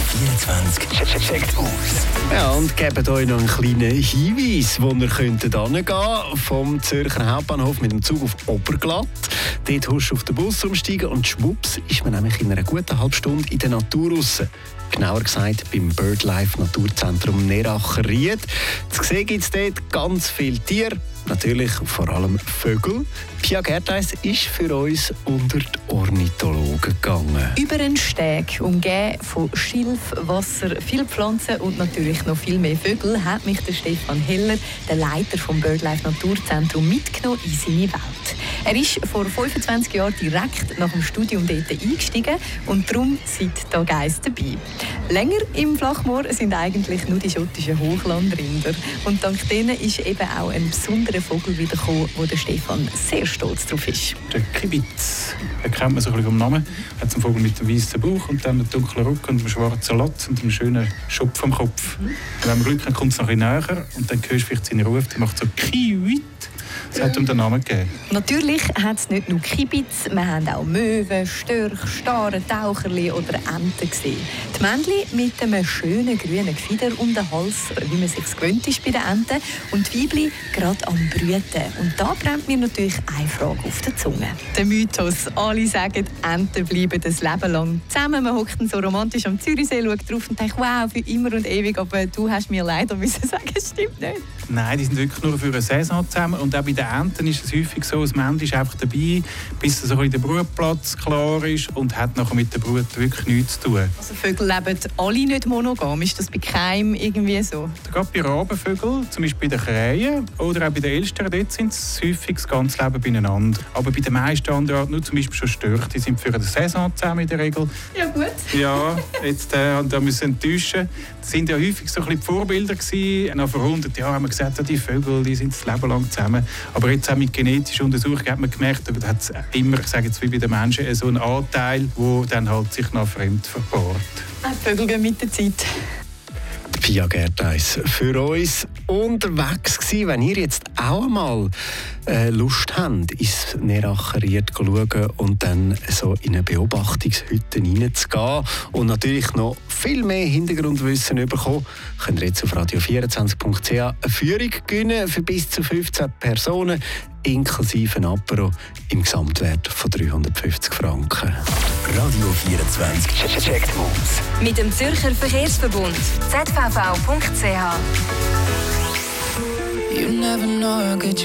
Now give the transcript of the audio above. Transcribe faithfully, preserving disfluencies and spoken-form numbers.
vierundzwanzig checkt aus. Ja, und gebt euch noch einen kleinen Hinweis, wo ihr könntet hingehen könnt. Vom Zürcher Hauptbahnhof mit dem Zug auf Oberglatt. Dort musst du auf den Bus umsteigen und schwupps ist man nämlich in einer guten halben Stunde in der Natur raus. Genauer gesagt beim BirdLife Naturzentrum Neracher-Ried. Zu sehen gibt es dort ganz viele Tiere, natürlich vor allem Vögel. Pia Gertheis ist für uns unter die Ornithologen gegangen. Über einen Steg, umgeben von Schilf, Wasser, vielen Pflanzen und natürlich noch viel mehr Vögel, hat mich der Stefan Heller, der Leiter vom BirdLife Naturzentrum, mitgenommen in seine Welt. Er ist vor fünfundzwanzig Jahren direkt nach dem Studium dort eingestiegen und darum seit Tag eins dabei. Länger im Flachmoor sind eigentlich nur die schottischen Hochlandrinder. Und dank denen ist eben auch ein besonderer Vogel wiedergekommen, wo der Stefan sehr stolz drauf ist. Der Kibitz, den kennt man so ein bisschen vom Namen. Er hat einen Vogel mit einem weißen Bauch und dann einen dunklen Rücken und einem schwarzen Latz und einem schönen Schopf am Kopf. Mhm. Wenn man Glück hat, kommt es noch ein bisschen näher und dann hörst du vielleicht seinen Ruf, der macht so «Kiwit». Das hat ihm den Namen gegeben. Natürlich hat es nicht nur Kibitz, wir haben auch Möwen, Störche, Staren, Taucherli oder Enten gesehen. Die Männchen mit einem schönen grünen Gefieder um den Hals, wie man sich gewöhnt ist bei den Enten, und die Weibchen gerade am Brüten. Und da brennt mir natürlich eine Frage auf der Zunge. Der Mythos, alle sagen, Enten bleiben das Leben lang zusammen. Man hockt so romantisch am Zürichsee, schaut drauf und denkt, wow, für immer und ewig, aber du hast mir leider müssen sagen, es stimmt nicht. Nein, die sind wirklich nur für eine Saison zusammen. Und auch bei den Enten ist es häufig so, das Männchen ist einfach dabei, bis so der Brutplatz klar ist und hat nachher mit der Brut wirklich nichts zu tun. Also Vögel leben alle nicht monogam, ist das bei keinem irgendwie so? Gerade bei Rabenvögeln, zum Beispiel bei den Krähen oder auch bei den Elstern, dort sind sie häufig das ganze Leben beieinander. Aber bei den meisten anderen Arten, nur zum Beispiel schon Störche, die sind für eine Saison zusammen in der Regel. Ja gut. Ja, jetzt äh, da müssen wir enttäuschen. Das sind ja häufig so ein bisschen die Vorbilder gewesen. Nach vor hundert Jahren haben wir gesagt, die Vögel, die sind das Leben lang zusammen. Aber jetzt auch mit genetischen Untersuchungen hat man gemerkt, da hat es immer, ich sage jetzt wie bei den Menschen, so einen Anteil, der dann halt sich nach fremd verpaart. Die Vögel gehen mit der Zeit. Pia Gertheis für uns unterwegs gewesen. Wenn ihr jetzt auch einmal äh, Lust habt, ins Neracher-Ried zu schauen und dann so in eine Beobachtungshütte reinzugehen und natürlich noch viel mehr Hintergrundwissen bekommen, könnt ihr jetzt auf radio vierundzwanzig punkt c h eine Führung gewinnen für bis zu fünfzehn Personen, inklusive ein Apero im Gesamtwert von dreihundertfünfzig Franken. Radio vierundzwanzig checkt aus. Mit dem Zürcher Verkehrsverbund z v v punkt c h. You never know, I'll get you